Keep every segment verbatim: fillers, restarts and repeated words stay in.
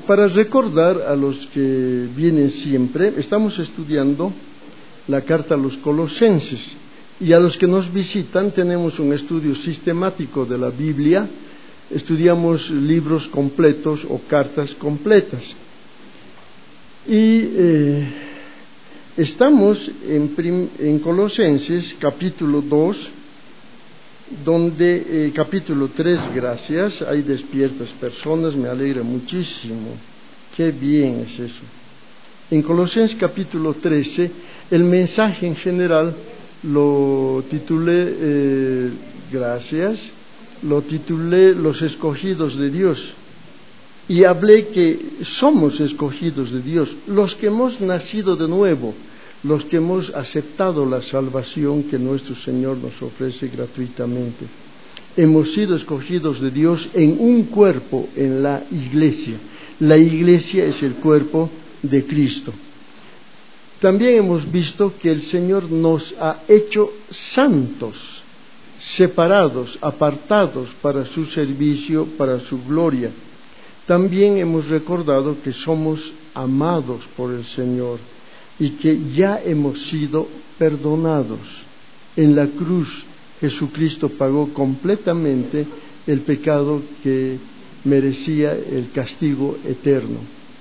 para recordar a los que vienen siempre, estamos estudiando la carta a los Colosenses, y a los que nos visitan tenemos un estudio sistemático de la Biblia, estudiamos libros completos o cartas completas. Y eh, estamos en, prim, en Colosenses capítulo dos, donde eh, capítulo tres, gracias, hay despiertas personas, me alegra muchísimo, qué bien es eso. En Colosenses capítulo trece, el mensaje en general lo titulé, eh, gracias, lo titulé Los escogidos de Dios, y hablé que somos escogidos de Dios, los que hemos nacido de nuevo, los que hemos aceptado la salvación que nuestro Señor nos ofrece gratuitamente. Hemos sido escogidos de Dios en un cuerpo, en la iglesia. La iglesia es el cuerpo de Cristo. También hemos visto que el Señor nos ha hecho santos, separados, apartados para su servicio, para su gloria. También hemos recordado que somos amados por el Señor y que ya hemos sido perdonados. En la cruz Jesucristo pagó completamente el pecado que merecía el castigo eterno.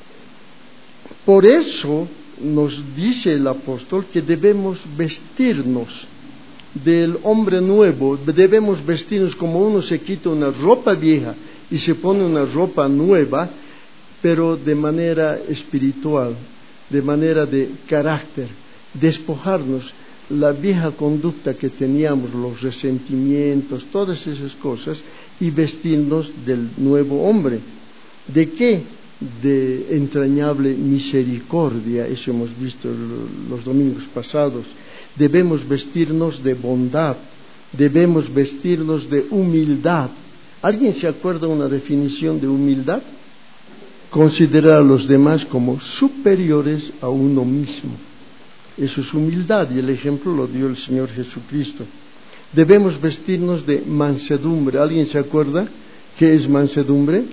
Por eso nos dice el apóstol que debemos vestirnos del hombre nuevo, debemos vestirnos como uno se quita una ropa vieja y se pone una ropa nueva, pero de manera espiritual, de manera de carácter, despojarnos la vieja conducta que teníamos, los resentimientos, todas esas cosas, y vestirnos del nuevo hombre. ¿De qué? De entrañable misericordia, eso hemos visto los domingos pasados. Debemos vestirnos de bondad, debemos vestirnos de humildad. ¿Alguien se acuerda una definición de humildad? Considerar a los demás como superiores a uno mismo. Eso es humildad, y el ejemplo lo dio el Señor Jesucristo. Debemos vestirnos de mansedumbre. ¿Alguien se acuerda qué es mansedumbre?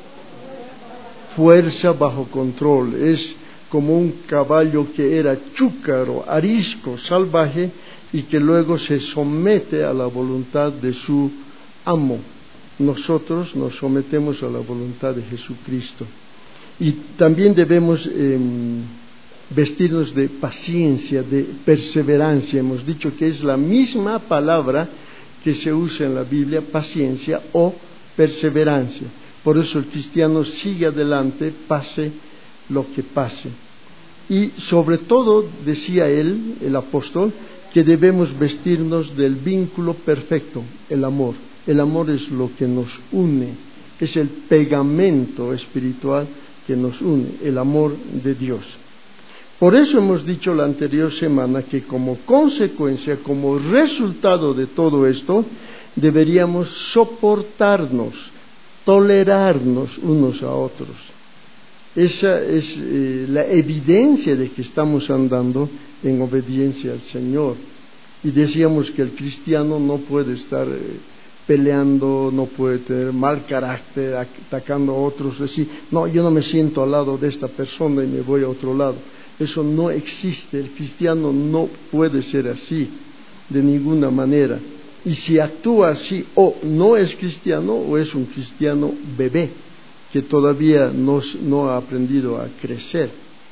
Fuerza bajo control. Es como un caballo que era chúcaro, arisco, salvaje, y que luego se somete a la voluntad de su amo. Nosotros nos sometemos a la voluntad de Jesucristo. Y también debemos eh, vestirnos de paciencia, de perseverancia. Hemos dicho que es la misma palabra que se usa en la Biblia, paciencia o perseverancia. Por eso el cristiano sigue adelante, pase lo que pase. Y sobre todo, decía él, el apóstol, que debemos vestirnos del vínculo perfecto, el amor. El amor es lo que nos une, es el pegamento espiritual que nos une, el amor de Dios. Por eso hemos dicho la anterior semana que como consecuencia, como resultado de todo esto, deberíamos soportarnos, tolerarnos unos a otros. Esa es eh, la evidencia de que estamos andando en obediencia al Señor. Y decíamos que el cristiano no puede estar eh, peleando, no puede tener mal carácter, atacando a otros, decir, no, yo no me siento al lado de esta persona y me voy a otro lado. Eso no existe. El cristiano no puede ser así de ninguna manera. Y si actúa así, o no es cristiano o es un cristiano bebé que todavía no, no ha aprendido a crecer.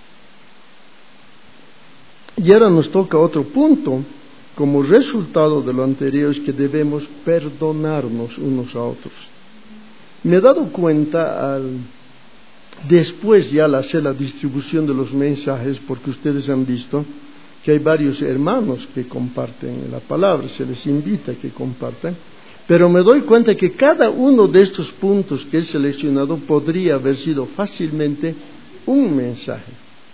Y ahora nos toca otro punto. Como resultado de lo anterior es que debemos perdonarnos unos a otros. Me he dado cuenta al, después ya al hacer la distribución de los mensajes, porque ustedes han visto que hay varios hermanos que comparten la palabra, se les invita a que compartan, pero me doy cuenta que cada uno de estos puntos que he seleccionado podría haber sido fácilmente un mensaje.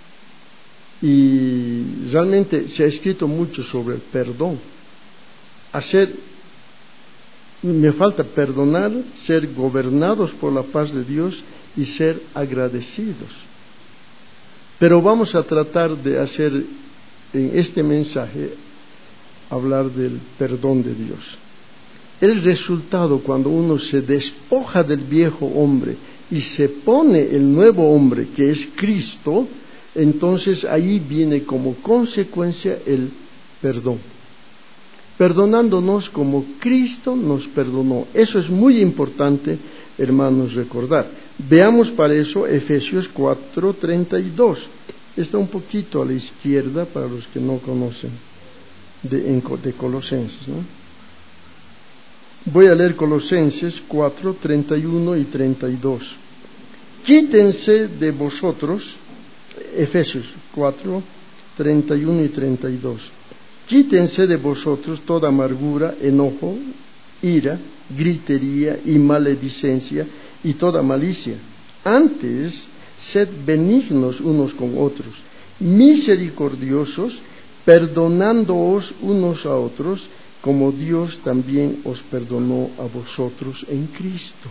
Y realmente se ha escrito mucho sobre el perdón. Hacer, me falta perdonar, ser gobernados por la paz de Dios y ser agradecidos. Pero vamos a tratar de hacer en este mensaje, hablar del perdón de Dios. El resultado cuando uno se despoja del viejo hombre y se pone el nuevo hombre que es Cristo, entonces ahí viene como consecuencia el perdón. Perdonándonos como Cristo nos perdonó. Eso es muy importante, hermanos, recordar. Veamos para eso Efesios cuatro treinta y dos. Está un poquito a la izquierda para los que no conocen de, de Colosenses, ¿no? Voy a leer Colosenses cuatro treinta y uno y treinta y dos. Quítense de vosotros, Efesios cuatro treinta y uno y treinta y dos. Quítense de vosotros toda amargura, enojo, ira, gritería y maledicencia y toda malicia. Antes, sed benignos unos con otros, misericordiosos, perdonándoos unos a otros, como Dios también os perdonó a vosotros en Cristo.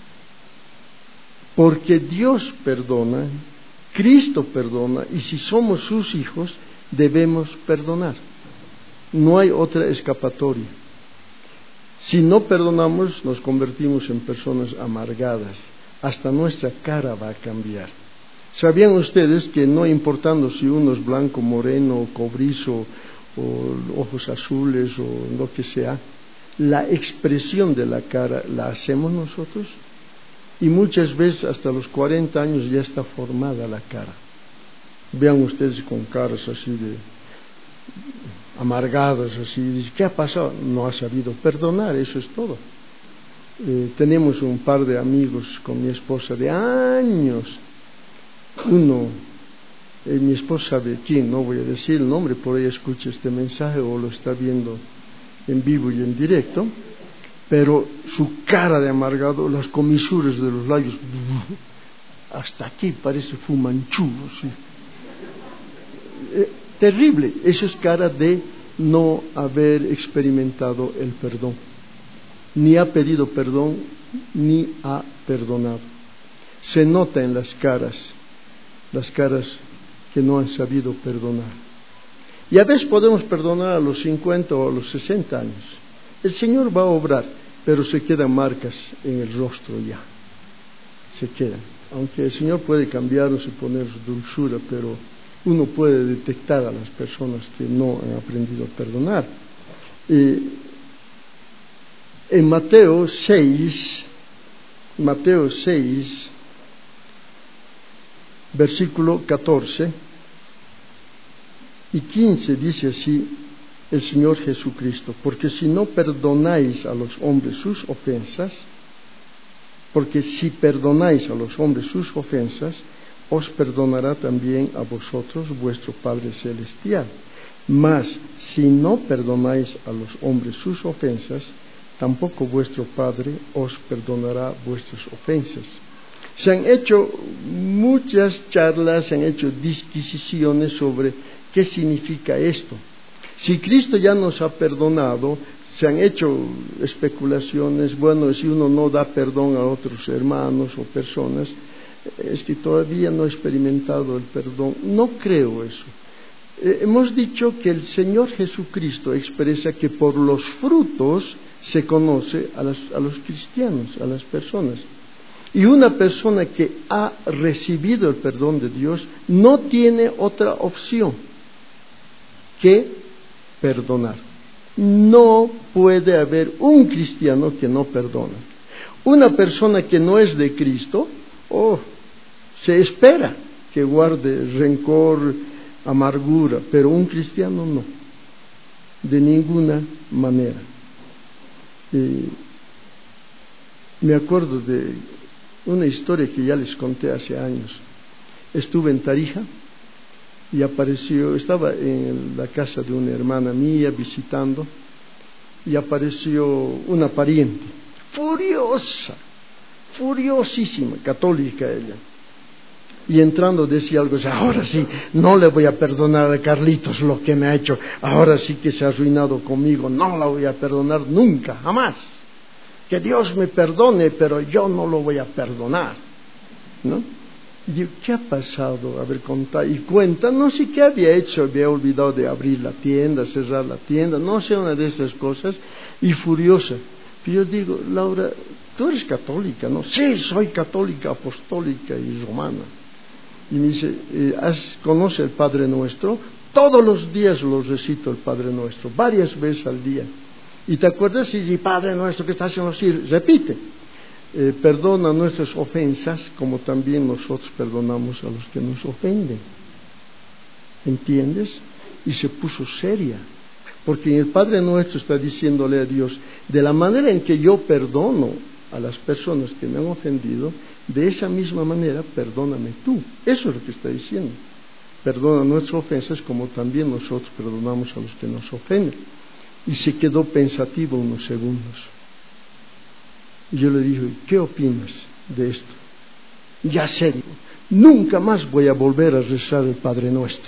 Porque Dios perdona, Cristo perdona, y si somos sus hijos, debemos perdonar. No hay otra escapatoria. Si no perdonamos, nos convertimos en personas amargadas. Hasta nuestra cara va a cambiar. ¿Sabían ustedes que no importando si uno es blanco, moreno, cobrizo, o ojos azules, o lo que sea, la expresión de la cara la hacemos nosotros? Y muchas veces hasta los cuarenta años ya está formada la cara. Vean ustedes con caras así de amargadas, así, ¿qué ha pasado? No ha sabido perdonar, eso es todo. Eh, tenemos un par de amigos con mi esposa de años. Uno, eh, mi esposa sabe quién, no voy a decir el nombre, por ahí escucha este mensaje o lo está viendo en vivo y en directo, pero su cara de amargado, las comisuras de los labios, hasta aquí parece Fumanchu, ¿sí? Eh, terrible, eso es cara de no haber experimentado el perdón. Ni ha pedido perdón, ni ha perdonado. Se nota en las caras, las caras que no han sabido perdonar. Y a veces podemos perdonar a los cincuenta o a los sesenta años. El Señor va a obrar, pero se quedan marcas en el rostro ya. Se quedan. Aunque el Señor puede cambiarnos y poner dulzura, pero uno puede detectar a las personas que no han aprendido a perdonar. Eh, en Mateo seis, Mateo seis, versículo catorce y quince, dice así el Señor Jesucristo: porque si no perdonáis a los hombres sus ofensas, porque si perdonáis a los hombres sus ofensas, os perdonará también a vosotros vuestro Padre Celestial. Mas si no perdonáis a los hombres sus ofensas, tampoco vuestro Padre os perdonará vuestras ofensas. Se han hecho muchas charlas, se han hecho disquisiciones sobre qué significa esto. Si Cristo ya nos ha perdonado, se han hecho especulaciones, bueno, si uno no da perdón a otros hermanos o personas, es que todavía no ha experimentado el perdón. No creo eso. Eh, hemos dicho que el Señor Jesucristo expresa que por los frutos se conoce a, las, a los cristianos, a las personas. Y una persona que ha recibido el perdón de Dios no tiene otra opción que perdonar. No puede haber un cristiano que no perdona. Una persona que no es de Cristo, oh, se espera que guarde rencor, amargura, pero un cristiano no, de ninguna manera. Eh, me acuerdo de una historia que ya les conté hace años. Estuve en Tarija y apareció, estaba en la casa de una hermana mía visitando, y apareció una pariente, furiosa, furiosísima, católica ella. Y entrando decía algo así: ahora sí, no le voy a perdonar a Carlitos lo que me ha hecho, ahora sí que se ha arruinado conmigo, no la voy a perdonar nunca, jamás. Que Dios me perdone, pero yo no lo voy a perdonar, ¿no? Y digo, ¿qué ha pasado? A ver, contá. Y cuenta, no sé qué había hecho, había olvidado de abrir la tienda, cerrar la tienda, no sé, una de esas cosas, y furiosa. Y yo digo, Laura, tú eres católica, ¿no? Sí, soy católica, apostólica y romana. Y me dice, eh, ¿conoce el Padre Nuestro? Todos los días lo recito el Padre Nuestro, varias veces al día. ¿Y te acuerdas? Y dice, Padre Nuestro que estás en los cielos, repite, eh, perdona nuestras ofensas como también nosotros perdonamos a los que nos ofenden. ¿Entiendes? Y se puso seria, porque el Padre Nuestro está diciéndole a Dios, de la manera en que yo perdono a las personas que me han ofendido, de esa misma manera perdóname tú. Eso es lo que está diciendo. Perdona nuestras ofensas como también nosotros perdonamos a los que nos ofenden. Y se quedó pensativo unos segundos. Y yo le dije, ¿qué opinas de esto? Ya serio, nunca más voy a volver a rezar el Padre Nuestro.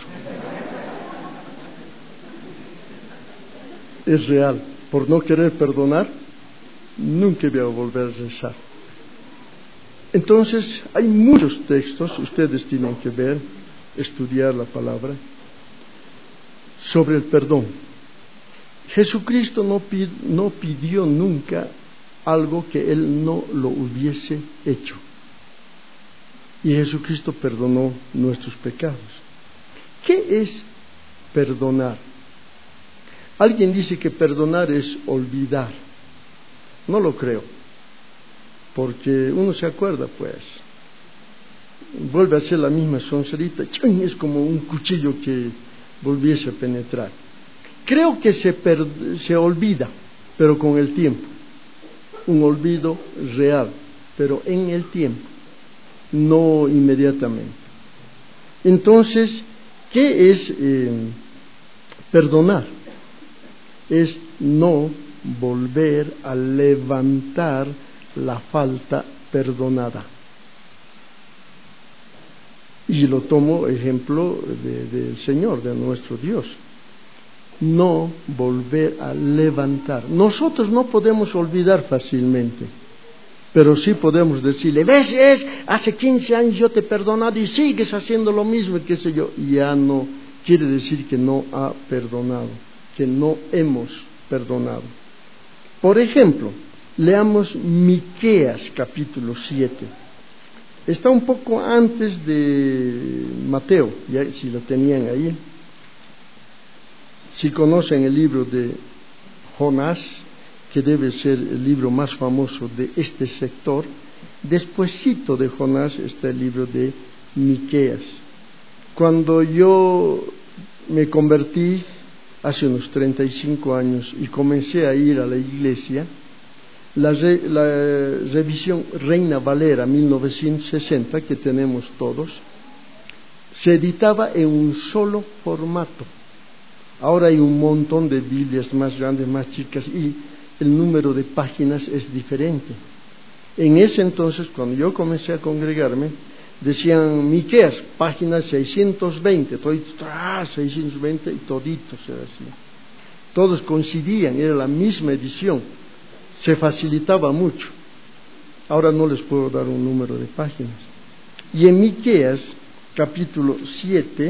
Es real, por no querer perdonar, nunca voy a volver a rezar. Entonces, hay muchos textos, ustedes tienen que ver, estudiar la palabra, sobre el perdón. Jesucristo no, pid, no pidió nunca algo que Él no lo hubiese hecho. Y Jesucristo perdonó nuestros pecados. ¿Qué es perdonar? Alguien dice que perdonar es olvidar. No lo creo, porque uno se acuerda, pues, vuelve a ser la misma soncerita, es como un cuchillo que volviese a penetrar. Creo que se, per, se olvida, pero con el tiempo, un olvido real, pero en el tiempo, no inmediatamente. Entonces, ¿qué es eh, perdonar? Es no volver a levantar la falta perdonada. Y lo tomo ejemplo del de Señor, de nuestro Dios. No volver a levantar. Nosotros no podemos olvidar fácilmente, pero sí podemos decirle, ves, es, hace quince años yo te he perdonado y sigues haciendo lo mismo, qué sé yo. Y ya no quiere decir que no ha perdonado, que no hemos perdonado. Por ejemplo, leamos Miqueas capítulo siete. Está un poco antes de Mateo, ya si lo tenían ahí. Si conocen el libro de Jonás, que debe ser el libro más famoso de este sector, despuesito de Jonás está el libro de Miqueas. Cuando yo me convertí hace unos treinta y cinco años y comencé a ir a la iglesia, la, re, la revisión Reina Valera mil novecientos sesenta que tenemos todos, se editaba en un solo formato. Ahora hay un montón de Biblias más grandes, más chicas, y el número de páginas es diferente. En ese entonces, cuando yo comencé a congregarme, decían Miqueas, página seiscientos veinte, toditos, ah, seiscientos veinte y toditos era así. Todos coincidían, era la misma edición, se facilitaba mucho. Ahora no les puedo dar un número de páginas. Y en Miqueas, capítulo siete,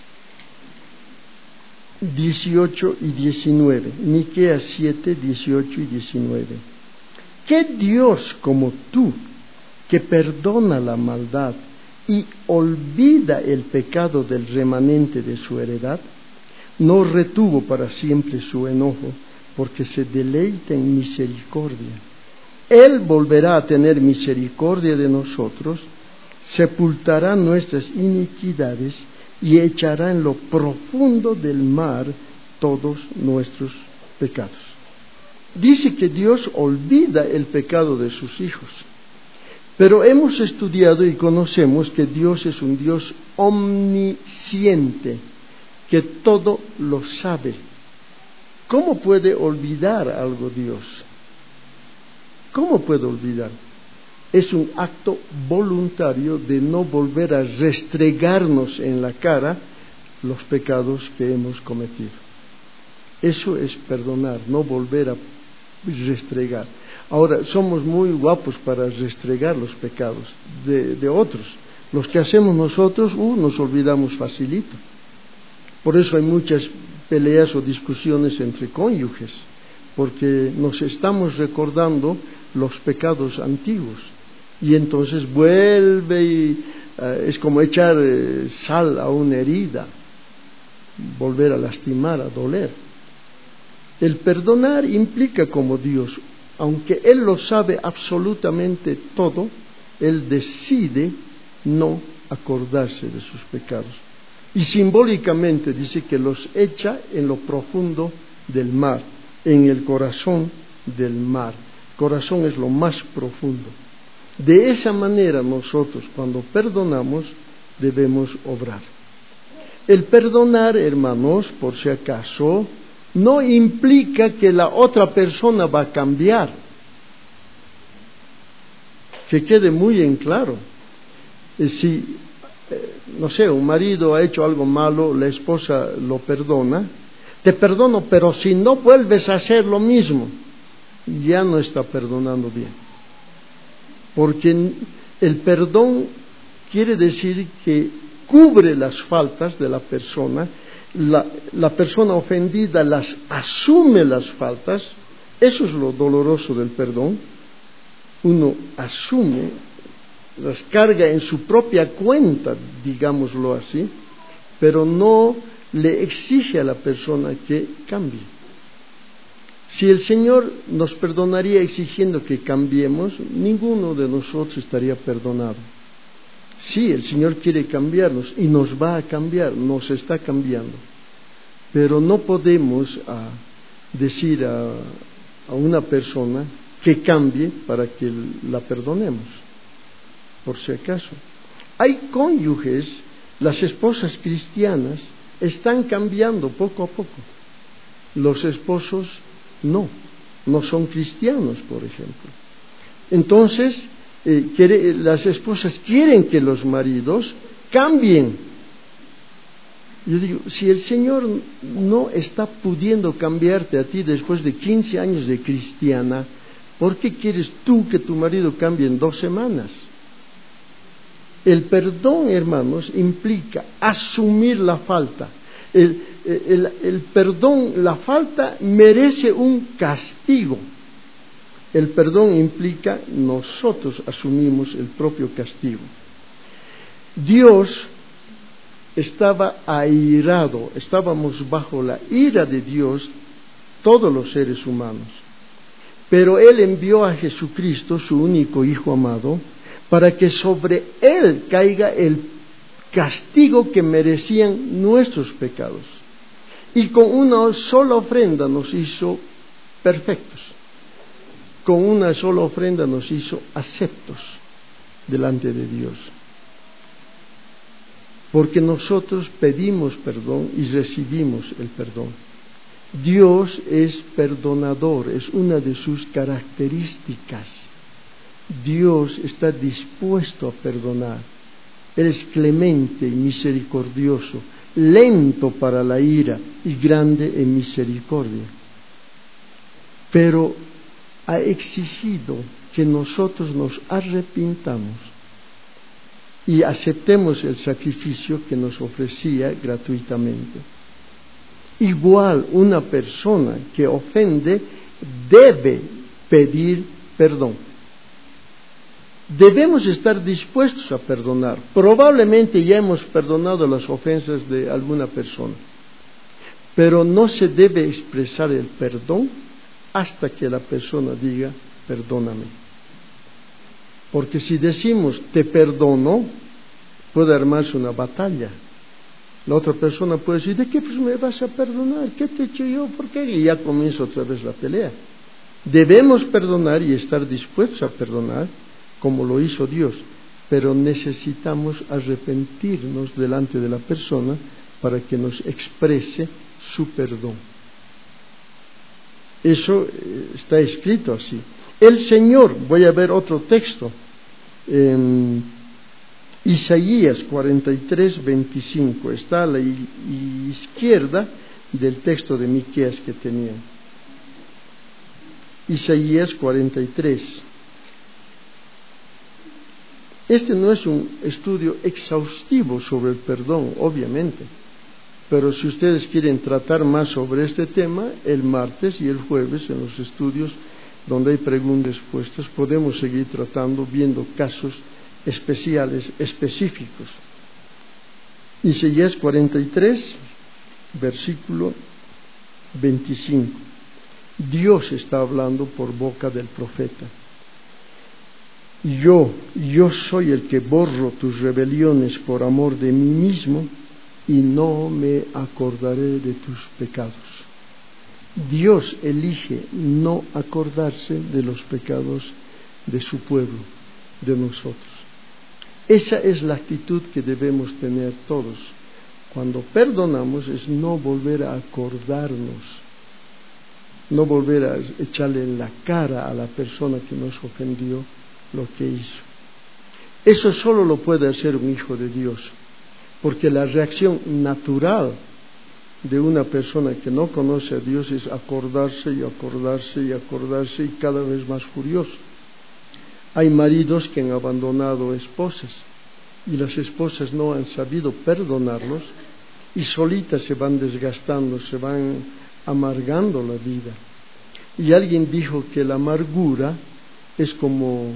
dieciocho y diecinueve, Miqueas siete, dieciocho y diecinueve. ¿Qué Dios como tú, que perdona la maldad y olvida el pecado del remanente de su heredad, no retuvo para siempre su enojo, porque se deleita en misericordia? Él volverá a tener misericordia de nosotros, sepultará nuestras iniquidades y echará en lo profundo del mar todos nuestros pecados. Dice que Dios olvida el pecado de sus hijos. Pero hemos estudiado y conocemos que Dios es un Dios omnisciente, que todo lo sabe. ¿Cómo puede olvidar algo Dios? ¿Cómo puede olvidar? Es un acto voluntario de no volver a restregarnos en la cara los pecados que hemos cometido. Eso es perdonar, no volver a restregar. Ahora, somos muy guapos para restregar los pecados de, de otros. Los que hacemos nosotros, uh, nos olvidamos facilito. Por eso hay muchas peleas o discusiones entre cónyuges, porque nos estamos recordando los pecados antiguos. Y entonces vuelve y uh, es como echar eh, sal a una herida, volver a lastimar, a doler. El perdonar implica como Dios, aunque Él lo sabe absolutamente todo, Él decide no acordarse de sus pecados. Y simbólicamente dice que los echa en lo profundo del mar, en el corazón del mar. Corazón es lo más profundo. De esa manera nosotros, cuando perdonamos, debemos obrar. El perdonar, hermanos, por si acaso, no implica que la otra persona va a cambiar. Que quede muy en claro. Si, eh, no sé, un marido ha hecho algo malo, la esposa lo perdona, te perdono, pero si no vuelves a hacer lo mismo, ya no está perdonando bien. Porque el perdón quiere decir que cubre las faltas de la persona, la, la persona ofendida las asume las faltas. Eso es lo doloroso del perdón. Uno asume, las carga en su propia cuenta, digámoslo así, pero no le exige a la persona que cambie. Si el Señor nos perdonaría exigiendo que cambiemos, ninguno de nosotros estaría perdonado. Sí, el Señor quiere cambiarnos y nos va a cambiar, nos está cambiando. Pero no podemos uh, decir a, a una persona que cambie para que la perdonemos, por si acaso. Hay cónyuges, las esposas cristianas están cambiando poco a poco. Los esposos no, no son cristianos, por ejemplo. Entonces, eh, quiere, las esposas quieren que los maridos cambien. Yo digo, si el Señor no está pudiendo cambiarte a ti después de quince años de cristiana, ¿por qué quieres tú que tu marido cambie en dos semanas? El perdón, hermanos, implica asumir la falta. El, el, el perdón, la falta merece un castigo. El perdón implica nosotros asumimos el propio castigo. Dios estaba airado, estábamos bajo la ira de Dios, todos los seres humanos. Pero Él envió a Jesucristo, su único Hijo amado, para que sobre Él caiga el castigo que merecían nuestros pecados. Y con una sola ofrenda nos hizo perfectos. Con una sola ofrenda nos hizo aceptos delante de Dios. Porque nosotros pedimos perdón y recibimos el perdón. Dios es perdonador, es una de sus características. Dios está dispuesto a perdonar. Él es clemente y misericordioso, lento para la ira y grande en misericordia. Pero ha exigido que nosotros nos arrepintamos y aceptemos el sacrificio que nos ofrecía gratuitamente. Igual, una persona que ofende debe pedir perdón. Debemos estar dispuestos a perdonar. Probablemente ya hemos perdonado las ofensas de alguna persona, pero no se debe expresar el perdón hasta que la persona diga, perdóname. Porque si decimos, te perdono, puede armarse una batalla. La otra persona puede decir, ¿de qué pues me vas a perdonar? ¿Qué te he hecho yo? ¿Por qué? Y ya comienza otra vez la pelea. Debemos perdonar y estar dispuestos a perdonar, como lo hizo Dios, pero necesitamos arrepentirnos delante de la persona para que nos exprese su perdón. Eso está escrito así. El Señor, voy a ver otro texto, en Isaías cuarenta y tres, veinticinco, está a la izquierda del texto de Miqueas que tenía. Isaías cuarenta y tres. Este no es un estudio exhaustivo sobre el perdón, obviamente, Pero si ustedes quieren tratar más sobre este tema, el martes y el jueves en los estudios donde hay preguntas y respuestas, podemos seguir tratando, viendo casos especiales, específicos. Isaías cuarenta y tres, versículo veinticinco. Dios está hablando por boca del profeta. Yo, yo soy el que borro tus rebeliones por amor de mí mismo y no me acordaré de tus pecados. Dios elige no acordarse de los pecados de su pueblo, de nosotros. Esa es la actitud que debemos tener todos. Cuando perdonamos es no volver a acordarnos, no volver a echarle en la cara a la persona que nos ofendió lo que hizo. Eso solo lo puede hacer un hijo de Dios, porque la reacción natural de una persona que no conoce a Dios es acordarse y acordarse y acordarse y cada vez más furioso. Hay maridos que han abandonado esposas y las esposas no han sabido perdonarlos y solitas se van desgastando, se van amargando la vida. Y alguien dijo que la amargura es como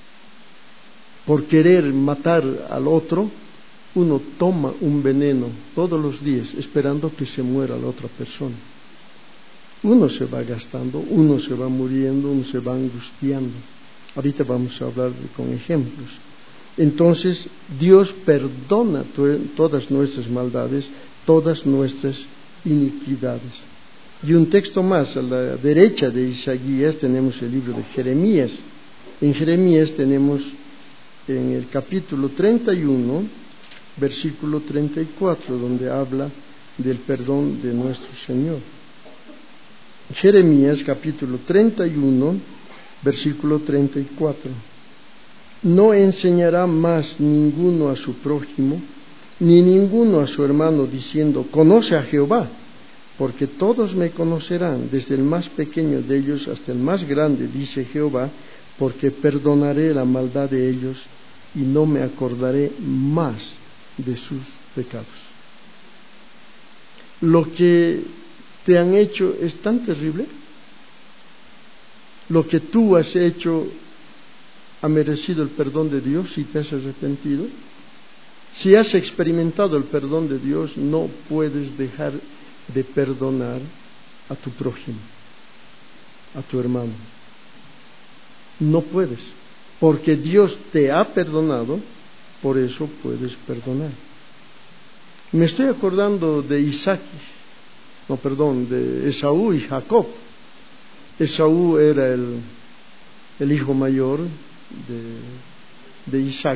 por querer matar al otro, uno toma un veneno todos los días esperando que se muera la otra persona. Uno se va gastando, uno se va muriendo, uno se va angustiando. Ahorita vamos a hablar de, con ejemplos. Entonces, Dios perdona to- todas nuestras maldades, todas nuestras iniquidades. Y un texto más, a la derecha de Isaías tenemos el libro de Jeremías. En Jeremías tenemos en el capítulo treinta y uno, versículo treinta y cuatro, donde habla del perdón de nuestro Señor. Jeremías capítulo treinta y uno, versículo treinta y cuatro. No enseñará más ninguno a su prójimo, ni ninguno a su hermano, diciendo, conoce a Jehová, porque todos me conocerán, desde el más pequeño de ellos hasta el más grande, dice Jehová, porque perdonaré la maldad de ellos y no me acordaré más de sus pecados. Lo que te han hecho es tan terrible. Lo que tú has hecho ha merecido el perdón de Dios si te has arrepentido. Si has experimentado el perdón de Dios, no puedes dejar de perdonar a tu prójimo, a tu hermano. No puedes, porque Dios te ha perdonado, por eso puedes perdonar. Me estoy acordando de Isaac, no, perdón, de Esaú y Jacob. Esaú era el, el hijo mayor de, de Isaac,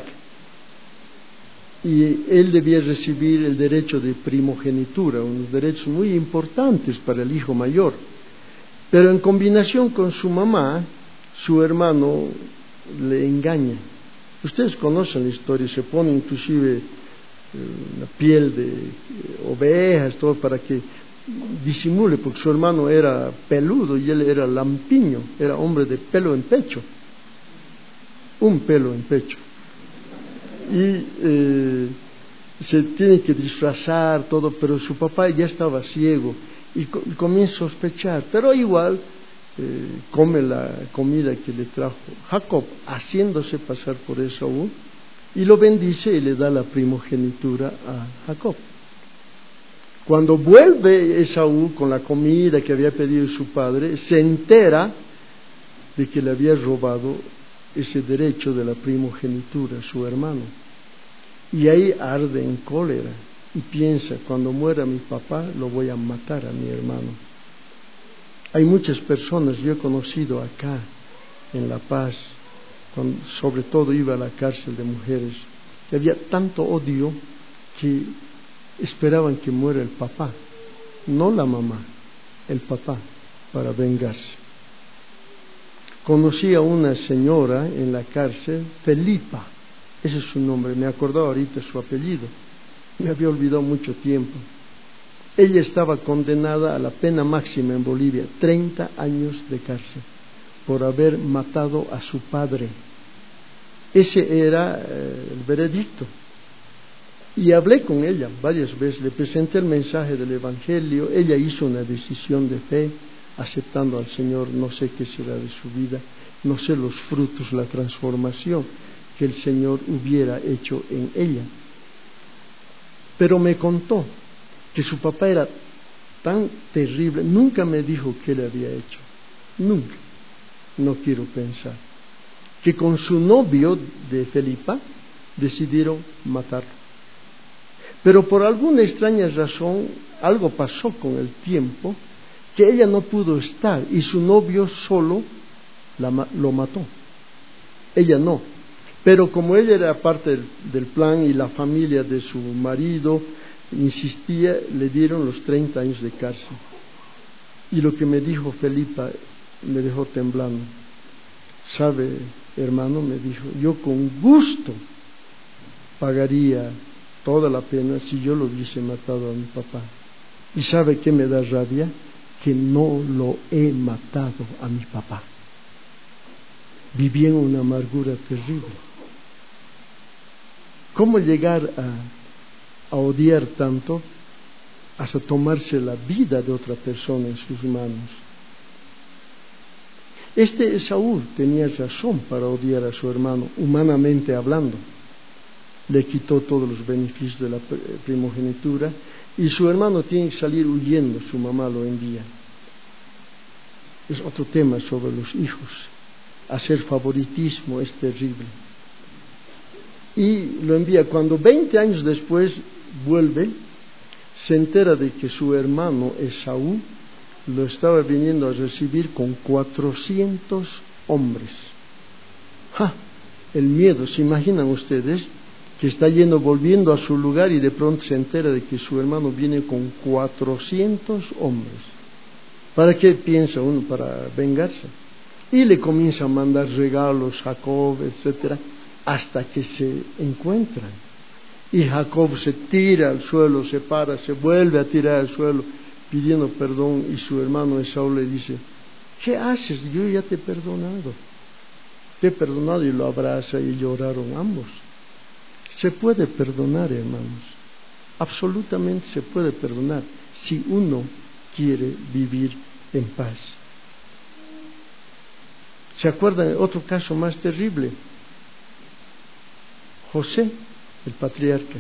y él debía recibir el derecho de primogenitura, unos derechos muy importantes para el hijo mayor. Pero en combinación con su mamá, su hermano le engaña. Ustedes conocen la historia, se pone inclusive la piel de ovejas, todo para que disimule, porque su hermano era peludo y él era lampiño, era hombre de pelo en pecho, un pelo en pecho. Y eh, se tiene que disfrazar todo, pero su papá ya estaba ciego y, co- y comienza a sospechar, pero igual eh, come la comida que le trajo Jacob, haciéndose pasar por Esaú, y lo bendice y le da la primogenitura a Jacob. Cuando vuelve Esaú con la comida que había pedido su padre, se entera de que le había robado ese derecho de la primogenitura a su hermano. Y ahí arde en cólera y piensa, cuando muera mi papá lo voy a matar a mi hermano. Hay muchas personas, yo he conocido acá en La Paz, cuando sobre todo iba a la cárcel de mujeres, que había tanto odio que esperaban que muera el papá, no la mamá, el papá, para vengarse. Conocí a una señora en la cárcel, Felipa, ese es su nombre, me acordaba ahorita su apellido, me había olvidado mucho tiempo. Ella estaba condenada a la pena máxima en Bolivia, treinta años de cárcel, por haber matado a su padre. Ese era eh, el veredicto. Y hablé con ella varias veces, le presenté el mensaje del Evangelio, ella hizo una decisión de fe, aceptando al Señor. No sé qué será de su vida, no sé los frutos, la transformación que el Señor hubiera hecho en ella. Pero me contó que su papá era tan terrible, nunca me dijo qué le había hecho, nunca, no quiero pensar, que con su novio de Felipa decidieron matarlo. Pero por alguna extraña razón, algo pasó con el tiempo, que ella no pudo estar y su novio solo la, lo mató. Ella no. Pero como ella era parte del, del plan y la familia de su marido insistía, le dieron los treinta años de cárcel. Y lo que me dijo Felipa me dejó temblando. ¿Sabe, hermano? Me dijo, yo con gusto pagaría toda la pena si yo lo hubiese matado a mi papá. ¿Y sabe qué me da rabia? Que no lo he matado a mi papá. Viví en una amargura terrible. ¿Cómo llegar a, a odiar tanto hasta tomarse la vida de otra persona en sus manos? Este Esaú tenía razón para odiar a su hermano, humanamente hablando. Le quitó todos los beneficios de la primogenitura y su hermano tiene que salir huyendo, su mamá lo envía. Es otro tema sobre los hijos. Hacer favoritismo es terrible. Y lo envía. Cuando veinte años después vuelve, se entera de que su hermano Esaú lo estaba viniendo a recibir con cuatrocientos hombres. ¡Ja! El miedo, ¿se imaginan ustedes? Que está yendo, volviendo a su lugar y de pronto se entera de que su hermano viene con cuatrocientos hombres. ¿Para qué piensa uno? Para vengarse. Y le comienza a mandar regalos, Jacob, etcétera, hasta que se encuentran. Y Jacob se tira al suelo, se para, se vuelve a tirar al suelo, pidiendo perdón, y su hermano Esaú le dice, ¿qué haces? Yo ya te he perdonado. Te he perdonado, y lo abraza y lloraron ambos. Se puede perdonar, hermanos, absolutamente se puede perdonar si uno quiere vivir en paz. ¿Se acuerdan de otro caso más terrible? José, el patriarca,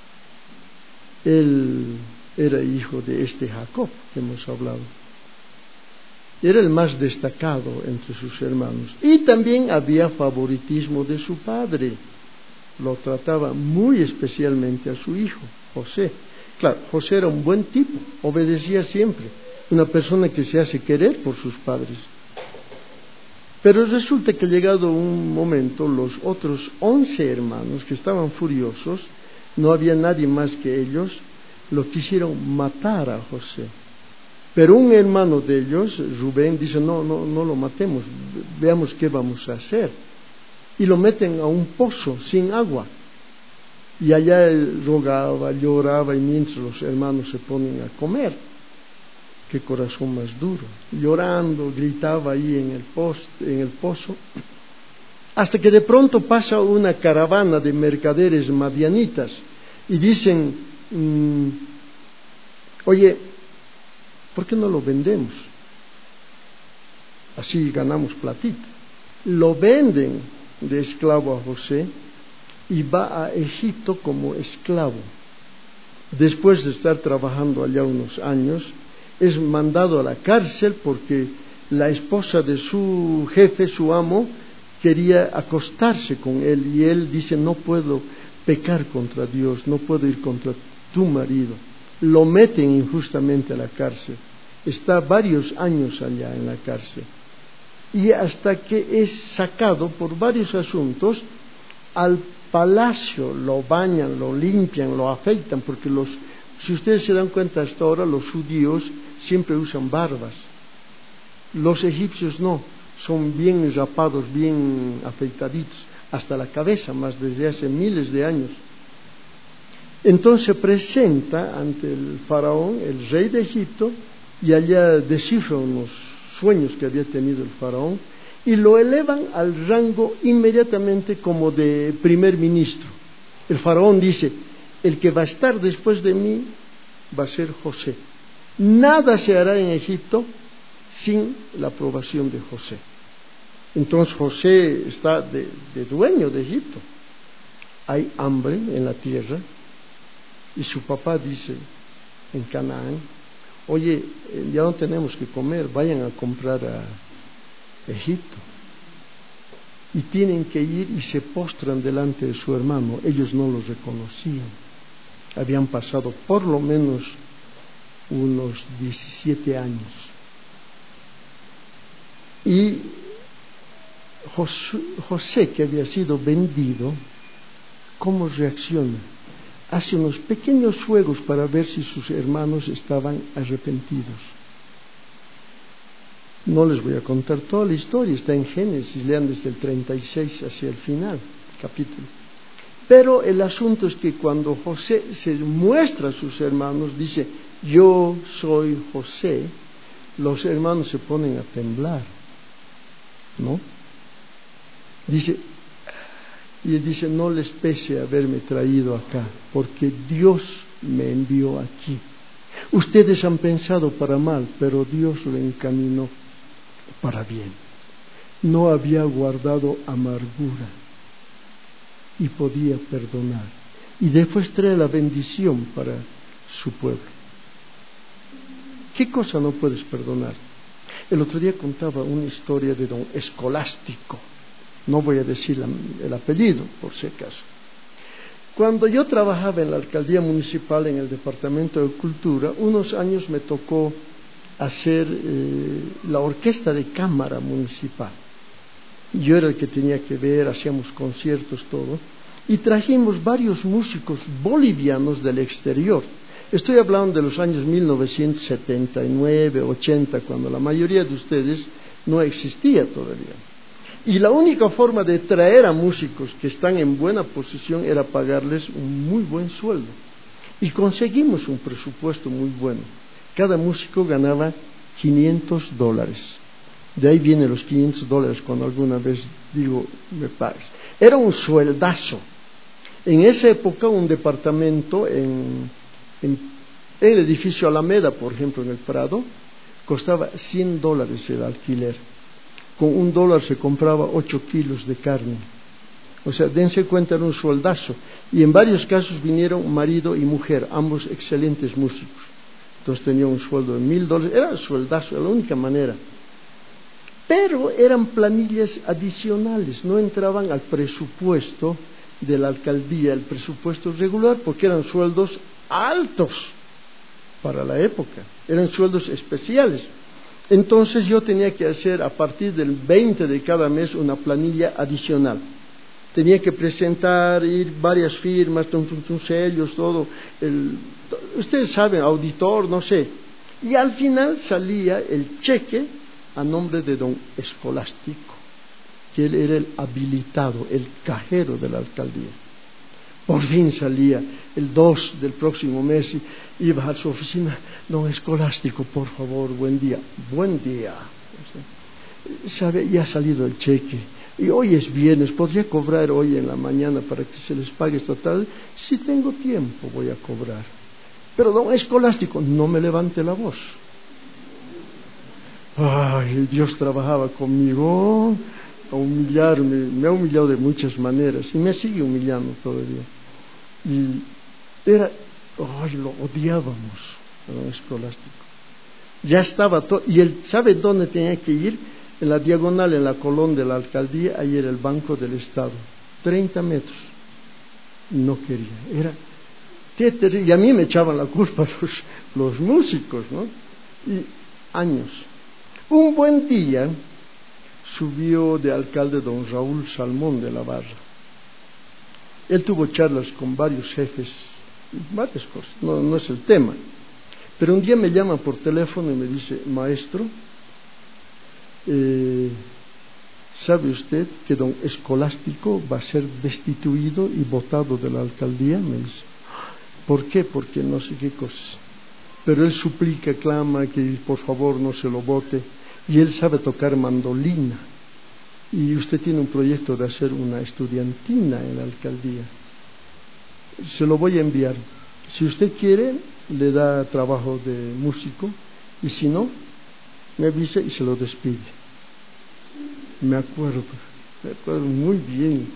él era hijo de este Jacob que hemos hablado. Era el más destacado entre sus hermanos. Y también había favoritismo de su padre. Lo trataba muy especialmente a su hijo, José. Claro, José era un buen tipo, obedecía siempre, una persona que se hace querer por sus padres. Pero resulta que llegado un momento, los otros once hermanos que estaban furiosos, no había nadie más que ellos, lo quisieron matar a José. Pero un hermano de ellos, Rubén, dice, no, no, no lo matemos, veamos qué vamos a hacer. Y lo meten a un pozo sin agua. Y allá él rogaba, lloraba, y mientras los hermanos se ponen a comer. Qué corazón más duro. Llorando, gritaba ahí en el, post, en el pozo. Hasta que de pronto pasa una caravana de mercaderes madianitas y dicen, mmm, oye, ¿por qué no lo vendemos? Así ganamos platita. Lo venden de esclavo a José y va a Egipto como esclavo. Después de estar trabajando allá unos años, es mandado a la cárcel porque la esposa de su jefe, su amo, quería acostarse con él y él dice, no puedo pecar contra Dios, no puedo ir contra tu marido. Lo meten injustamente a la cárcel. Está varios años allá en la cárcel. Y hasta que es sacado por varios asuntos al palacio, lo bañan, lo limpian, lo afeitan, porque los, si ustedes se dan cuenta hasta ahora, los judíos siempre usan barbas. Los egipcios no, son bien rapados, bien afeitaditos, hasta la cabeza, más desde hace miles de años. Entonces se presenta ante el faraón, el rey de Egipto, y allá descifra unos sueños que había tenido el faraón y lo elevan al rango inmediatamente como de primer ministro. El faraón dice, el que va a estar después de mí va a ser José. Nada se hará en Egipto sin la aprobación de José. Entonces José está de, de dueño de Egipto. Hay hambre en la tierra y su papá dice en Canaán, oye, ya no tenemos que comer, vayan a comprar a Egipto. Y tienen que ir y se postran delante de su hermano. Ellos no los reconocían. Habían pasado por lo menos unos diecisiete años. Y José, José, que había sido vendido, ¿cómo reacciona? Hace unos pequeños juegos para ver si sus hermanos estaban arrepentidos. No les voy a contar toda la historia, está en Génesis, lean desde el treinta y seis hacia el final, capítulo. Pero el asunto es que cuando José se muestra a sus hermanos, dice, yo soy José, los hermanos se ponen a temblar, ¿no? Dice, y él dice, no les pese haberme traído acá, porque Dios me envió aquí. Ustedes han pensado para mal, pero Dios lo encaminó para bien. No había guardado amargura y podía perdonar. Y después trae la bendición para su pueblo. ¿Qué cosa no puedes perdonar? El otro día contaba una historia de don Escolástico. No voy a decir la, el apellido, por si acaso. Cuando yo trabajaba en la alcaldía municipal en el departamento de cultura, unos años me tocó hacer eh, la orquesta de cámara municipal. Yo era el que tenía que ver, hacíamos conciertos, todo, y trajimos varios músicos bolivianos del exterior. Estoy hablando de los años mil novecientos setenta y nueve, ochenta, cuando la mayoría de ustedes no existía todavía. Y la única forma de traer a músicos que están en buena posición era pagarles un muy buen sueldo. Y conseguimos un presupuesto muy bueno. Cada músico ganaba quinientos dólares. De ahí vienen los quinientos dólares cuando alguna vez digo, me pagues. Era un sueldazo. En esa época un departamento en, en, en el edificio Alameda, por ejemplo, en el Prado, costaba cien dólares el alquiler. Con un dólar se compraba ocho kilos de carne. O sea, dense cuenta, era un sueldazo. Y en varios casos vinieron marido y mujer, ambos excelentes músicos. Entonces tenía un sueldo de mil dólares. Era un sueldazo, era la única manera. Pero eran planillas adicionales, no entraban al presupuesto de la alcaldía, el presupuesto regular, porque eran sueldos altos para la época. Eran sueldos especiales. Entonces yo tenía que hacer a partir del veinte de cada mes una planilla adicional. Tenía que presentar, ir varias firmas, tum, tum, tum, sellos, todo. El, ustedes saben, auditor, no sé. Y al final salía el cheque a nombre de don Escolástico, que él era el habilitado, el cajero de la alcaldía. Por fin salía el dos del próximo mes y iba a su oficina, don Escolástico, por favor, buen día. Buen día. ¿Sabe? Ya ha salido el cheque. Y hoy es viernes, ¿podría cobrar hoy en la mañana para que se les pague esta tarde? Si tengo tiempo voy a cobrar. Pero don Escolástico, no me levante la voz. Ay, Dios trabajaba conmigo a humillarme, me ha humillado de muchas maneras y me sigue humillando todavía. Y era, ay, lo odiábamos a don Escolástico. Ya estaba todo, y él sabe dónde tenía que ir, en la diagonal, en la Colón de la alcaldía, ahí era el Banco del Estado, treinta metros. No quería, era, qué terrible, y a mí me echaban la culpa los, los músicos, ¿no? Y años. Un buen día subió de alcalde don Raúl Salmón de la Barra. Él tuvo charlas con varios jefes, varias cosas, no, no es el tema. Pero un día me llama por teléfono y me dice, maestro, eh, ¿sabe usted que don Escolástico va a ser destituido y votado de la alcaldía? Me dice, ¿por qué? Porque no sé qué cosa. Pero él suplica, clama que por favor no se lo vote. Y él sabe tocar mandolina. Y usted tiene un proyecto de hacer una estudiantina en la alcaldía. se lo voy a enviar. Si usted quiere, le da trabajo de músico, y si no, me avisa y se lo despide. Me acuerdo, me acuerdo muy bien.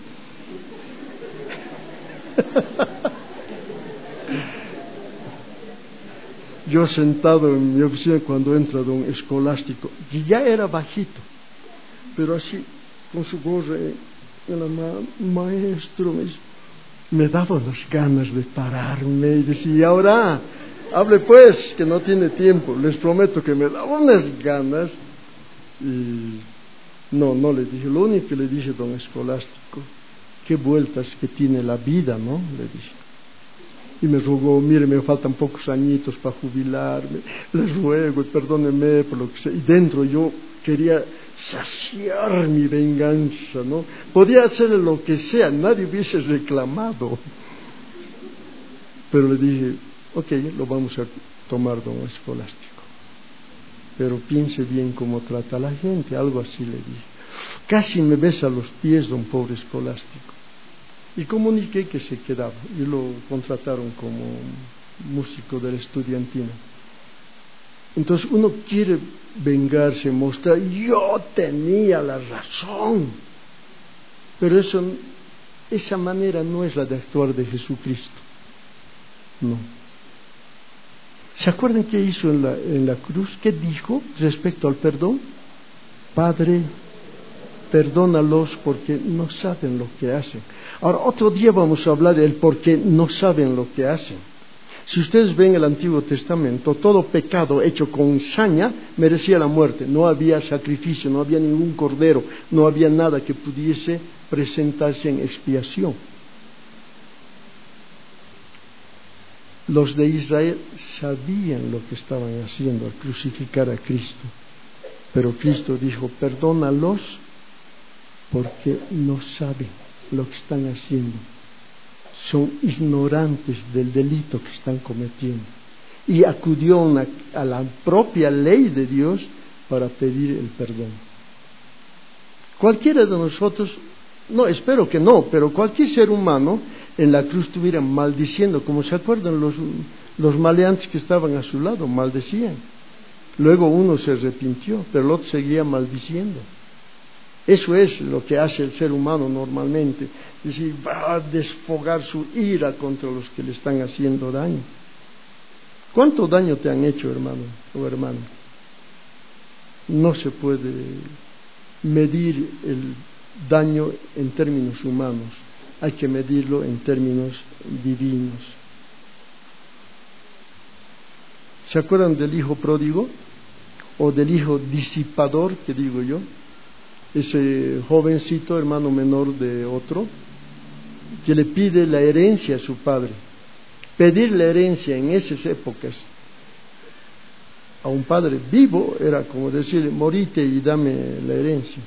Yo sentado en mi oficina cuando entra don Escolástico, y ya era bajito, pero así, con su gorra en la mano, maestro, me, me daba unas ganas de pararme y decir, ahora, hable pues, que no tiene tiempo. Les prometo que me daba unas ganas, y no, no le dije. Lo único que le dije, don Escolástico, qué vueltas que tiene la vida, ¿no? Le dije. Y me rogó, mire, me faltan pocos añitos para jubilarme, les ruego, perdónenme por lo que sea. Y dentro yo quería saciar mi venganza, ¿no? Podía hacer lo que sea, nadie hubiese reclamado. Pero le dije, ok, lo vamos a tomar, don Escolástico, pero piense bien cómo trata a la gente, algo así le dije. Casi me besa los pies, don pobre Escolástico. Y comuniqué que se quedaba, y lo contrataron como músico de la estudiantina. Entonces uno quiere vengarse, mostrar, yo tenía la razón, pero eso, esa manera no es la de actuar de Jesucristo, no. ¿Se acuerdan qué hizo en la, en la cruz? ¿Qué dijo respecto al perdón? Padre, perdónalos porque no saben lo que hacen. Ahora, otro día vamos a hablar del por qué no saben lo que hacen. Si ustedes ven el Antiguo Testamento, todo pecado hecho con saña merecía la muerte. No había sacrificio, no había ningún cordero, no había nada que pudiese presentarse en expiación. Los de Israel sabían lo que estaban haciendo al crucificar a Cristo, pero Cristo dijo, perdónalos porque no saben lo que están haciendo, son ignorantes del delito que están cometiendo. Y acudió una, a la propia ley de Dios para pedir el perdón. Cualquiera de nosotros, no, espero que no, pero cualquier ser humano en la cruz estuviera maldiciendo, como se acuerdan los, los maleantes que estaban a su lado, maldecían. Luego uno se arrepintió, pero el otro seguía maldiciendo. Eso es lo que hace el ser humano normalmente, es decir, va a desfogar su ira contra los que le están haciendo daño. ¿Cuánto daño te han hecho, hermano o hermana? No se puede medir el daño en términos humanos, hay que medirlo en términos divinos. ¿Se acuerdan del hijo pródigo? O del hijo disipador, que digo yo, ese jovencito, hermano menor de otro, que le pide la herencia a su padre. Pedir la herencia en esas épocas a un padre vivo era como decir, morite y dame la herencia.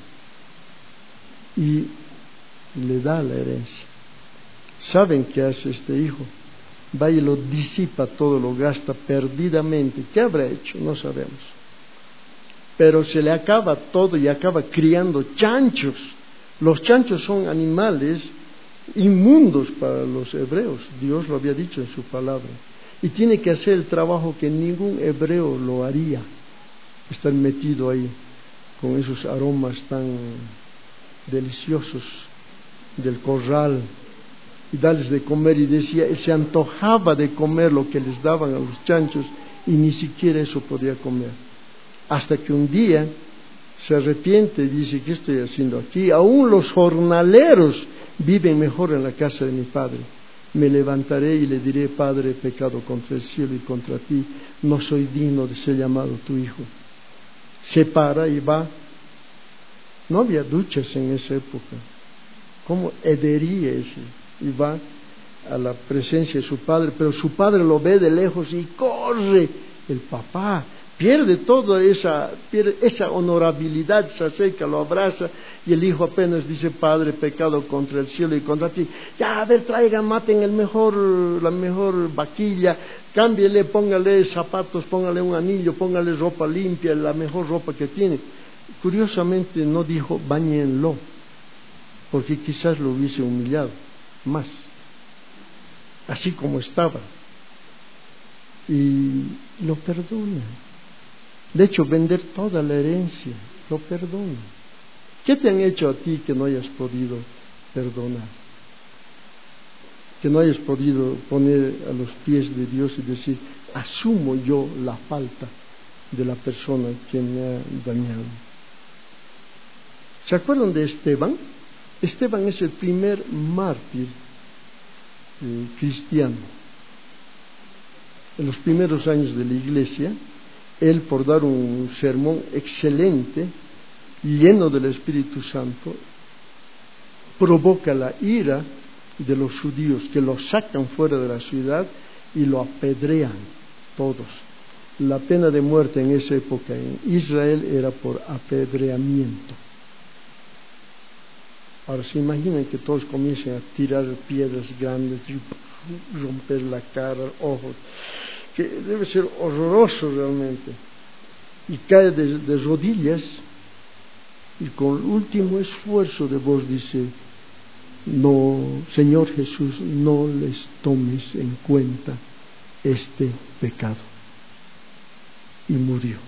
Y le da la herencia. ¿Saben qué hace este hijo? Va y lo disipa todo, lo gasta perdidamente. ¿Qué habrá hecho? No sabemos. Pero se le acaba todo y acaba criando chanchos. Los chanchos son animales inmundos para los hebreos. Dios lo había dicho en su palabra. Y tiene que hacer el trabajo que ningún hebreo lo haría. Estar metido ahí con esos aromas tan deliciosos del corral y darles de comer. Y decía, él se antojaba de comer lo que les daban a los chanchos y ni siquiera eso podía comer. Hasta que un día se arrepiente y dice, ¿qué estoy haciendo aquí? Aún los jornaleros viven mejor en la casa de mi padre. Me levantaré y le diré, Padre, he pecado contra el cielo y contra ti, no soy digno de ser llamado tu hijo. Se para y va. No había duchas en esa época. ¿Cómo hedería ese? Y va a la presencia de su padre, pero su padre lo ve de lejos y corre. El papá pierde toda esa, pierde esa honorabilidad, se acerca, lo abraza, y el hijo apenas dice, Padre, pecado contra el cielo y contra ti. Ya, a ver, traigan, maten el mejor, la mejor vaquilla, cámbiele, póngale zapatos, póngale un anillo, póngale ropa limpia, la mejor ropa que tiene. Curiosamente no dijo, báñenlo, porque quizás lo hubiese humillado más. así como estaba, y lo perdona. De hecho, vender toda la herencia, lo perdona. ¿Qué te han hecho a ti que no hayas podido perdonar? Que no hayas podido poner a los pies de Dios y decir, asumo yo la falta de la persona que me ha dañado. ¿Se acuerdan de Esteban? Esteban es el primer mártir eh, cristiano. En los primeros años de la iglesia, él, por dar un sermón excelente, lleno del Espíritu Santo, provoca la ira de los judíos, que lo sacan fuera de la ciudad y lo apedrean todos. La pena de muerte en esa época en Israel era por apedreamiento. Ahora se imaginan que todos comiencen a tirar piedras grandes y romper la cara, ojos, que debe ser horroroso realmente. Y cae de, de rodillas y con el último esfuerzo de voz dice, no, Señor Jesús, no les tomes en cuenta este pecado. Y murió.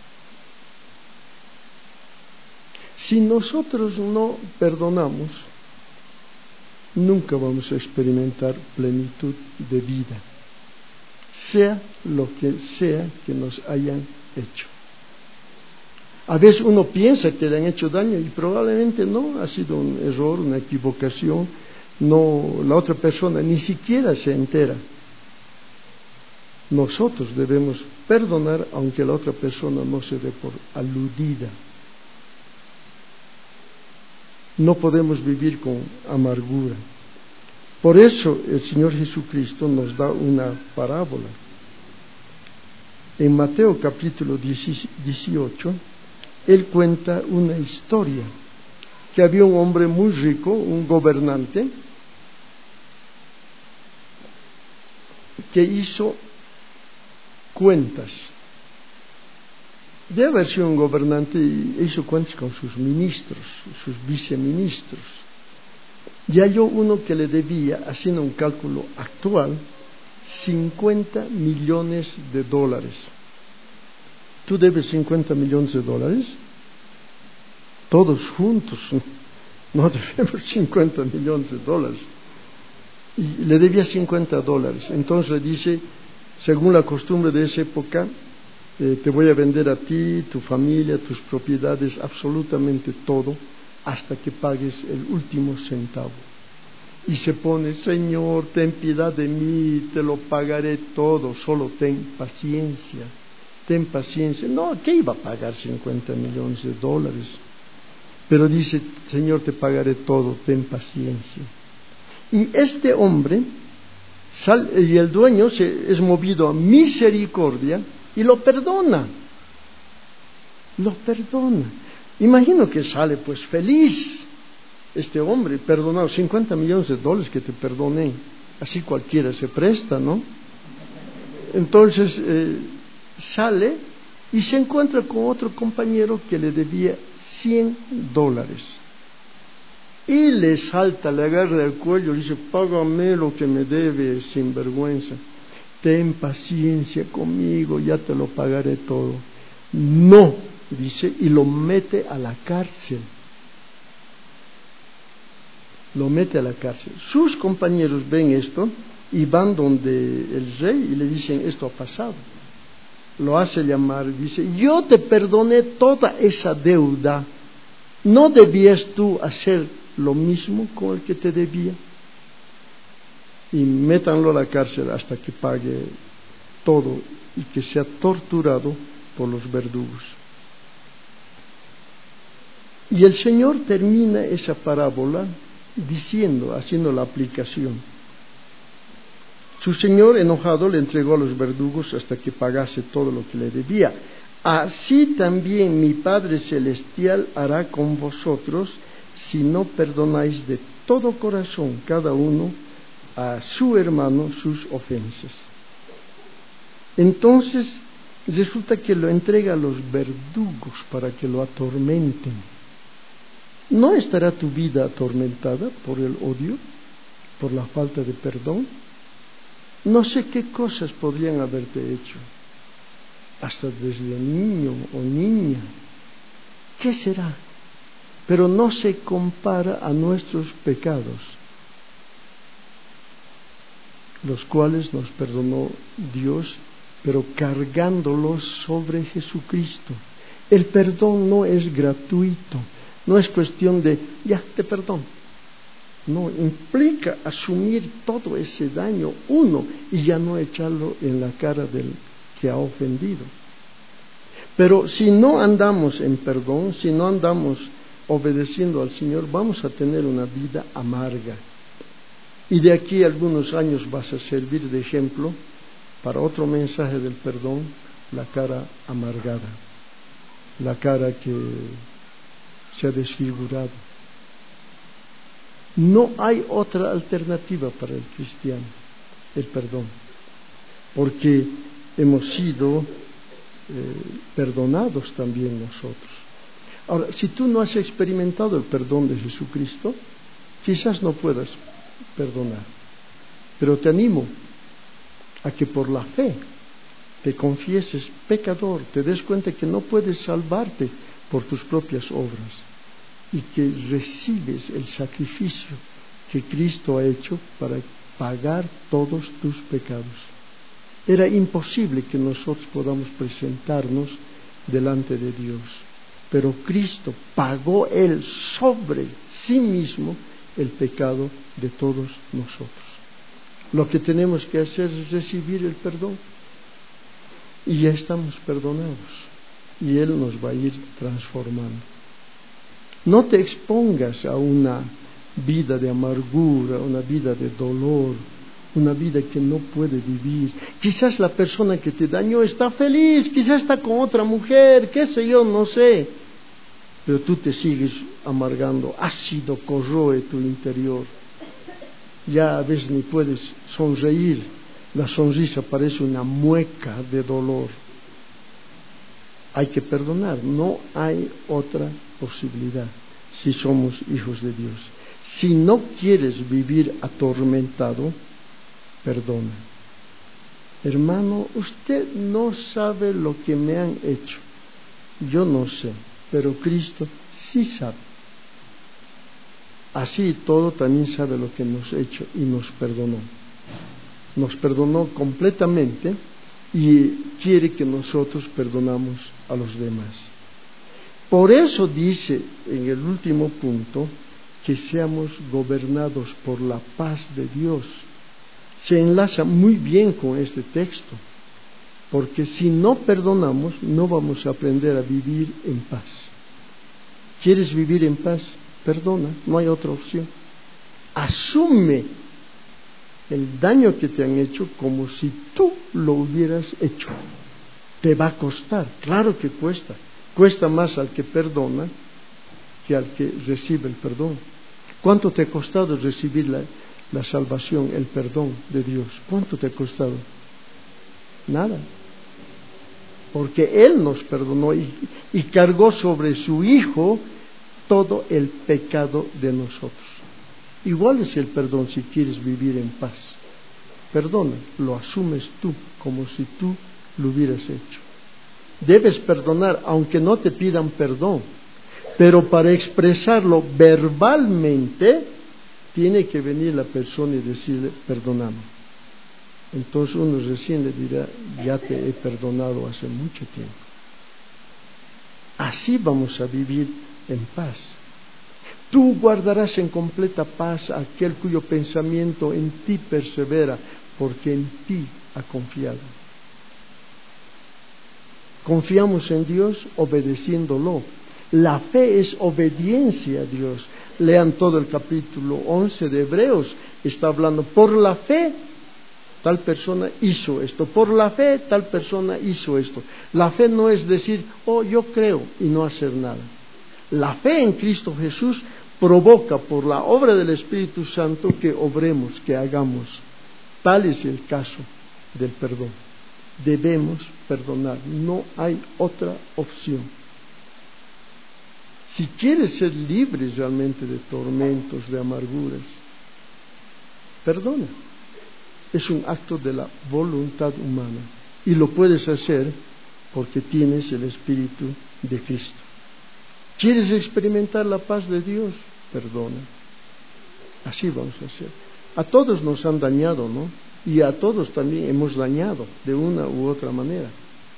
Si nosotros no perdonamos, nunca vamos a experimentar plenitud de vida, sea lo que sea que nos hayan hecho. A veces uno piensa que le han hecho daño y probablemente no, ha sido un error, una equivocación, no, la otra persona ni siquiera se entera. Nosotros debemos perdonar aunque la otra persona no se dé por aludida. No podemos vivir con amargura. Por eso el Señor Jesucristo nos da una parábola. En Mateo capítulo dieciocho, Él cuenta una historia, que había un hombre muy rico, un gobernante, que hizo cuentas. Debe haber sido un gobernante y hizo cuentas con sus ministros, sus viceministros. Y halló uno que le debía, haciendo un cálculo actual, cincuenta millones de dólares. ¿Tú debes cincuenta millones de dólares? Todos juntos, no debemos cincuenta millones de dólares. Y le debía cincuenta dólares. Entonces dice, según la costumbre de esa época, eh, te voy a vender a ti, tu familia, tus propiedades, absolutamente todo, hasta que pagues el último centavo. Y se pone, Señor, ten piedad de mí, te lo pagaré todo, solo ten paciencia, ten paciencia. No, ¿qué iba a pagar cincuenta millones de dólares? Pero dice, Señor, te pagaré todo, ten paciencia. Y este hombre, sal, y el dueño se, es movido a misericordia y lo perdona. Lo perdona. Imagino que sale pues feliz este hombre, perdonado, cincuenta millones de dólares que te perdonen, así cualquiera se presta, ¿no? Entonces eh, sale y se encuentra con otro compañero que le debía cien dólares. Y le salta, le agarra el cuello y dice, págame lo que me debes, sinvergüenza. Ten paciencia conmigo, ya te lo pagaré todo. No, dice, y lo mete a la cárcel. Lo mete a la cárcel. Sus compañeros ven esto y van donde el rey y le dicen, esto ha pasado. Lo hace llamar y dice, yo te perdoné toda esa deuda. ¿No debías tú hacer lo mismo con el que te debía? Y métanlo a la cárcel hasta que pague todo y que sea torturado por los verdugos. Y el Señor termina esa parábola diciendo, haciendo la aplicación. Su Señor, enojado, le entregó a los verdugos hasta que pagase todo lo que le debía. Así también mi Padre Celestial hará con vosotros si no perdonáis de todo corazón cada uno a su hermano sus ofensas. Entonces resulta que lo entrega a los verdugos para que lo atormenten. ¿No estará tu vida atormentada por el odio, por la falta de perdón? No sé qué cosas podrían haberte hecho, hasta desde niño o niña. ¿Qué será? Pero no se compara a nuestros pecados, los cuales nos perdonó Dios, pero cargándolos sobre Jesucristo. El perdón no es gratuito, no es cuestión de, ya, te perdono. No, implica asumir todo ese daño uno y ya no echarlo en la cara del que ha ofendido. Pero si no andamos en perdón, si no andamos obedeciendo al Señor, vamos a tener una vida amarga. Y de aquí a algunos años vas a servir de ejemplo para otro mensaje del perdón, la cara amargada, la cara que se ha desfigurado. No hay otra alternativa para el cristiano, el perdón, porque hemos sido eh, perdonados también nosotros. Ahora, si tú no has experimentado el perdón de Jesucristo, quizás no puedas perdonar, pero te animo a que por la fe te confieses pecador, te des cuenta que no puedes salvarte por tus propias obras y que recibes el sacrificio que Cristo ha hecho para pagar todos tus pecados. Era imposible que nosotros podamos presentarnos delante de Dios, pero Cristo pagó Él sobre sí mismo el pecado de todos nosotros. Lo que tenemos que hacer es recibir el perdón y ya estamos perdonados y Él nos va a ir transformando. No te expongas a una vida de amargura, una vida de dolor, una vida que no puede vivir. Quizás la persona que te dañó está feliz, quizás está con otra mujer, qué sé yo, no sé, pero tú te sigues amargando, ácido corroe tu interior. Ya a veces ni puedes sonreír, la sonrisa parece una mueca de dolor. Hay que perdonar, no hay otra posibilidad si somos hijos de Dios. Si no quieres vivir atormentado, perdona. Hermano, usted no sabe lo que me han hecho. Yo no sé, pero Cristo sí sabe. Así y todo también sabe lo que nos ha hecho y nos perdonó. Nos perdonó completamente y quiere que nosotros perdonamos a los demás. Por eso dice en el último punto que seamos gobernados por la paz de Dios. Se enlaza muy bien con este texto, porque si no perdonamos no vamos a aprender a vivir en paz. ¿Quieres vivir en paz? Perdona, no hay otra opción. Asume el daño que te han hecho como si tú lo hubieras hecho. Te va a costar, claro que cuesta. Cuesta más al que perdona que al que recibe el perdón. ¿Cuánto te ha costado recibir la, la salvación, el perdón de Dios? ¿Cuánto te ha costado? Nada. Porque Él nos perdonó y, y cargó sobre su Hijo todo el pecado de nosotros. Igual es el perdón si quieres vivir en paz. Perdona, lo asumes tú como si tú lo hubieras hecho. Debes perdonar aunque no te pidan perdón, pero para expresarlo verbalmente tiene que venir la persona y decirle perdóname. Entonces uno recién le dirá ya te he perdonado hace mucho tiempo. Así vamos a vivir en paz. Tú guardarás en completa paz a aquel cuyo pensamiento en ti persevera, porque en ti ha confiado. Confiamos en Dios obedeciéndolo. La fe es obediencia a Dios. Lean todo el capítulo once de Hebreos. Está hablando, por la fe tal persona hizo esto, por la fe tal persona hizo esto. La fe no es decir, oh, yo creo y no hacer nada. La fe en Cristo Jesús provoca por la obra del Espíritu Santo que obremos, que hagamos. Tal es el caso del perdón. Debemos perdonar, no hay otra opción. Si quieres ser libre realmente de tormentos, de amarguras, perdona. es un acto de la voluntad humana y lo puedes hacer porque tienes el Espíritu de Cristo. ¿Quieres experimentar la paz de Dios? Perdona. Así vamos a hacer. A todos nos han dañado, ¿no? Y a todos también hemos dañado de una u otra manera.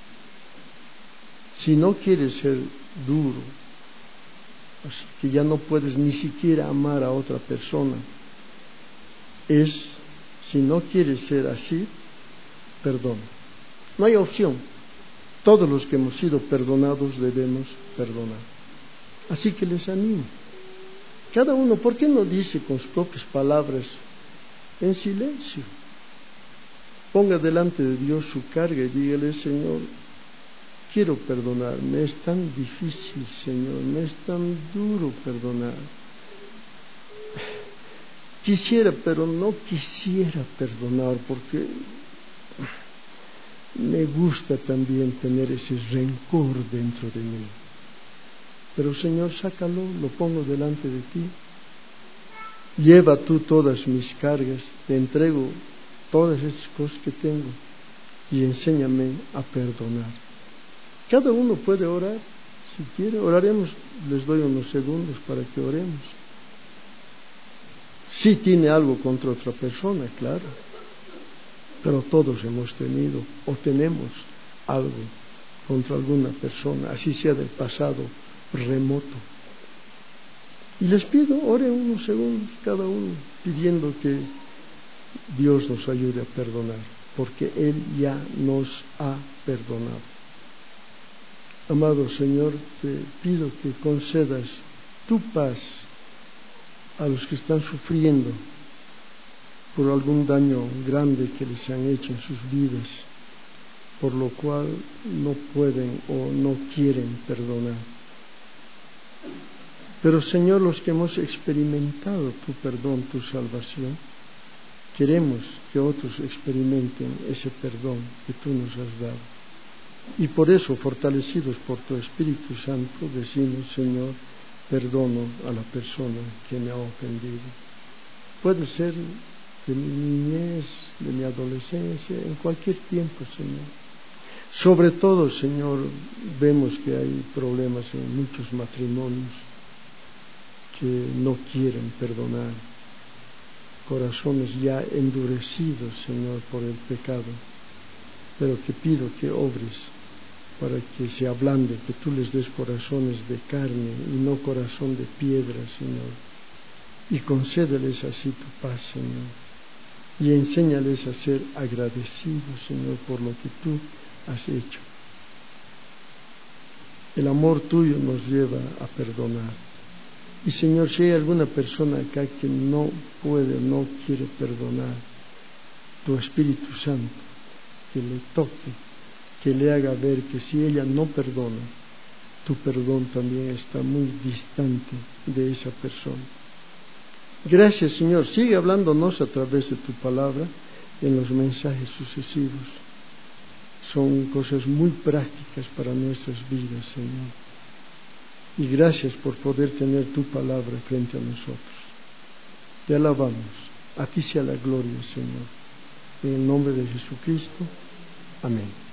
Si no quieres ser duro, así que ya no puedes ni siquiera amar a otra persona, es, si no quieres ser así, perdona. No hay opción. Todos los que hemos sido perdonados debemos perdonar. Así que les animo. Cada uno, ¿por qué no dice con sus propias palabras, en silencio? Ponga delante de Dios su carga y dígale: Señor, quiero perdonar, me es tan difícil, Señor, me es tan duro perdonar. Quisiera, pero no quisiera perdonar porque me gusta también tener ese rencor dentro de mí. Pero Señor, sácalo, lo pongo delante de ti. Lleva tú todas mis cargas, te entrego todas esas cosas que tengo y enséñame a perdonar. Cada uno puede orar, si quiere. Oraremos, les doy unos segundos para que oremos. Si tiene algo contra otra persona, claro, pero todos hemos tenido o tenemos algo contra alguna persona, así sea del pasado remoto. Y les pido, oren unos segundos cada uno, pidiendo que Dios nos ayude a perdonar, porque Él ya nos ha perdonado. Amado Señor, te pido que concedas tu paz a los que están sufriendo por algún daño grande que les han hecho en sus vidas, por lo cual no pueden o no quieren perdonar. Pero Señor, los que hemos experimentado tu perdón, tu salvación, queremos que otros experimenten ese perdón que tú nos has dado. Y por eso, fortalecidos por tu Espíritu Santo, decimos: Señor, perdono a la persona que me ha ofendido. Puede ser de mi niñez, de mi adolescencia, en cualquier tiempo, Señor. Sobre todo, Señor, vemos que hay problemas en muchos matrimonios que no quieren perdonar, corazones ya endurecidos, Señor, por el pecado, pero que pido que obres para que se ablande, que tú les des corazones de carne y no corazón de piedra, Señor, y concédeles así tu paz, Señor, y enséñales a ser agradecidos, Señor, por lo que tú has hecho. El amor tuyo nos lleva a perdonar. Y Señor, si hay alguna persona acá que no puede, no quiere perdonar, tu Espíritu Santo, que le toque, que le haga ver que si ella no perdona, tu perdón también está muy distante de esa persona. Gracias, Señor. Sigue hablándonos a través de tu palabra en los mensajes sucesivos. Son cosas muy prácticas para nuestras vidas, Señor. Y gracias por poder tener tu palabra frente a nosotros. Te alabamos. A ti sea la gloria, Señor. En el nombre de Jesucristo. Amén.